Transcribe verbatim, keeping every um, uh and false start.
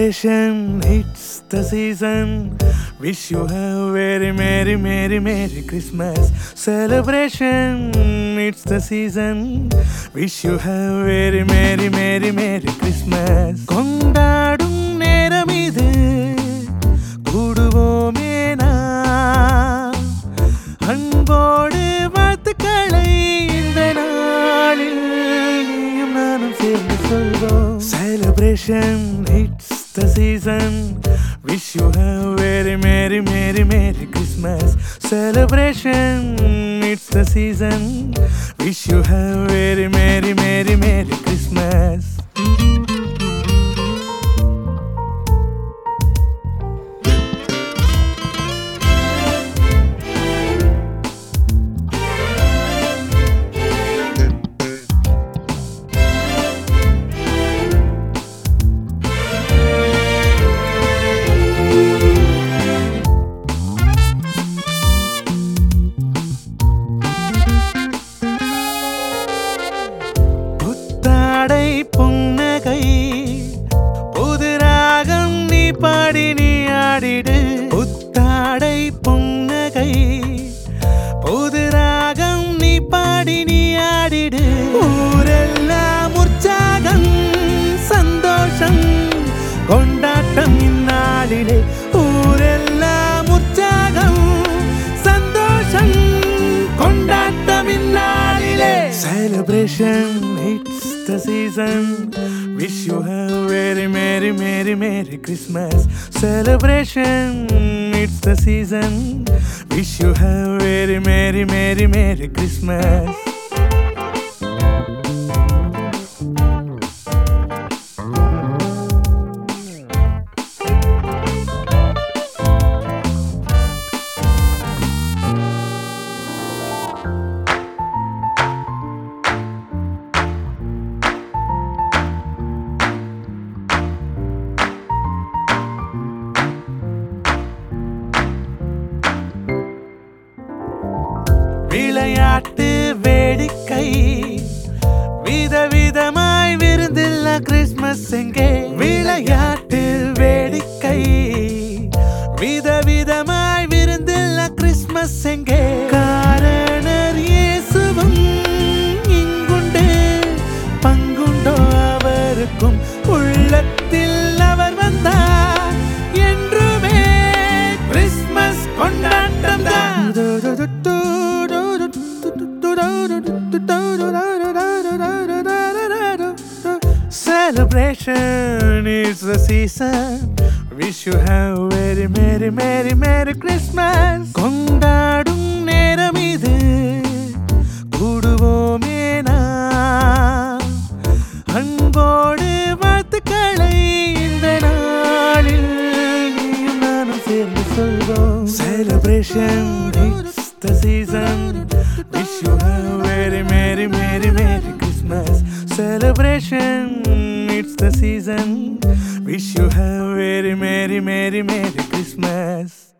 Celebration, it's the season. Wish you a very merry, merry, merry Christmas. Celebration, it's the season. Wish you a very merry, merry, merry Christmas. கொண்டாடும் நேரம் இது கூடுவோமே நாம் அன்போடு வாழ்த்துக்களை இந்த நாளில் நீயும் நானும் சேர்ந்து சொல்வோம். Celebration, it's the season. Wish you a very merry, merry, merry Christmas. Celebration, it's the season. Wish you a very merry, merry, merry Christmas. புத்தாடை புன்னகை புது ராகம் நீ பாடி நீ ஆடிடு. புத்தாடை புன்னகை புது ராகம் நீ பாடி நீ ஆடிடு. ஊரெல்லாம் உற்சாகம் சந்தோஷம் கொண்டாட்டம் இந்நாளிலே. ஊரெல்லாம் உற்சாகம் சந்தோஷம் கொண்டாட்டம் இந்நாளிலே. Celebration, it's the season. Wish you a very merry, merry, merry Christmas. Celebration, it's the season. Wish you a very merry, merry, merry Christmas. விளையாட்டு வேடிக்கை விதவிதமாய் விருந்தில்ல கிறிஸ்மஸ் எங்கே. விளையாட்டு வேடிக்கை விதவிதமாய் விருந்தில்ல கிறிஸ்மஸ் எங்கே. காரணர் இயேசுவும் இங்குண்டு பங்குண்டோ அவருக்கும் உள்ளத்தில் அவர் வந்தார் என்றுமே கிறிஸ்மஸ் கொண்டாட்டம் தான். Celebration is the season. Wish you have very merry, merry, merry Christmas. கொண்டாடும் நேரம் இது கூடுவோமே நாம் அன்போடு வாழ்த்துக்களை இந்த நாளில் நீயும் நானும் சேர்ந்து சொல்வோம். Celebration, it's the season. Wish you have very merry, merry, merry Christmas. Celebration, it's the season. Wish you have very merry, merry, merry Christmas.